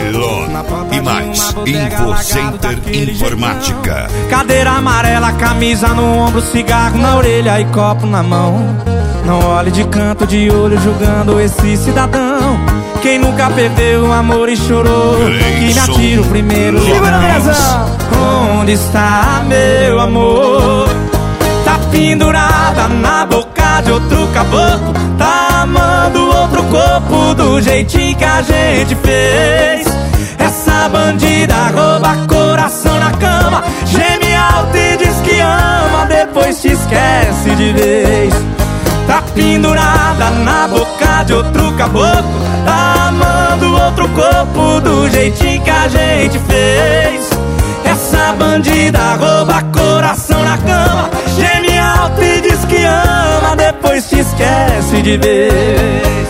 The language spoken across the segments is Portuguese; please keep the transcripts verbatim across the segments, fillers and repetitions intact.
Hylon e mais InfoCenter Informática. Cadeira amarela, camisa no ombro, cigarro na orelha e copo na mão. Não olhe de canto de olho julgando esse cidadão. Quem nunca perdeu o amor e chorou, que me atira o primeiro litrão. Onde está meu amor? Tá pendurada na boca de outro caboclo. Tá amando outro corpo do jeitinho que a gente fez. Essa bandida rouba coração na cama, geme alto e diz que ama, depois te esquece de vez. Tá pendurada na boca de outro caboclo. Tá amando outro corpo do jeitinho que a gente fez. Essa bandida rouba coração na cama, geme alto e diz que ama, depois te esquece de vez.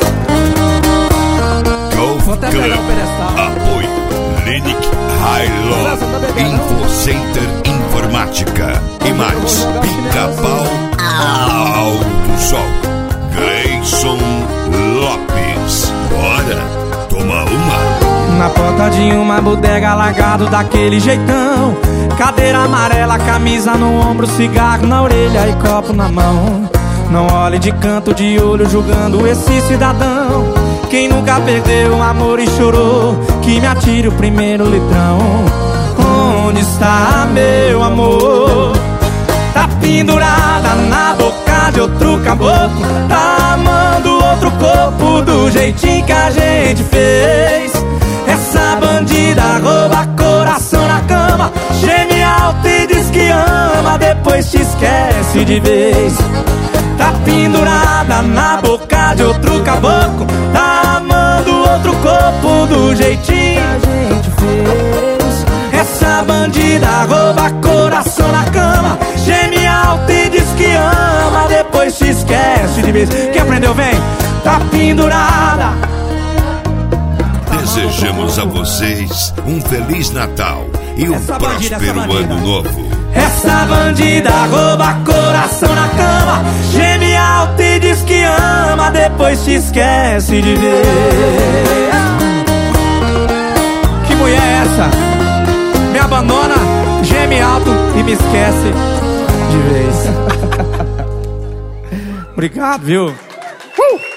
Golf Club, apoio Lenick Hylon, InfoCenter Informática e mais Pica-Pau Alto Sol, Grayson Lopes. Bora, toma uma. Na porta de uma bodega, largado daquele jeitão. Cadeira amarela, camisa no ombro, cigarro na orelha e copo na mão. Não olhe de canto de olho julgando esse cidadão. Quem nunca perdeu o amor e chorou, que me atire o primeiro litrão. Onde está meu amor? Tá pendurada na boca de outro caboclo. Tá amando outro corpo do jeitinho que a gente fez. Essa bandida rouba coração na cama, geme alto e diz que ama, depois te esquece de vez. Tá pendurada na boca de outro caboclo. Tá amando outro corpo do jeitinho que a gente fez. Essa bandida rouba coração na cama, geme alto e diz que ama, depois te esquece de vez. Quem aprendeu vem. Tá pendurada. Desejamos a vocês um Feliz Natal e um Essa bandida, próspero Ano Novo. Essa bandida rouba coração na cama, geme alto e diz que ama, depois te esquece de ver. Que mulher é essa? Me abandona, geme alto e me esquece de vez. Obrigado, viu? Uh!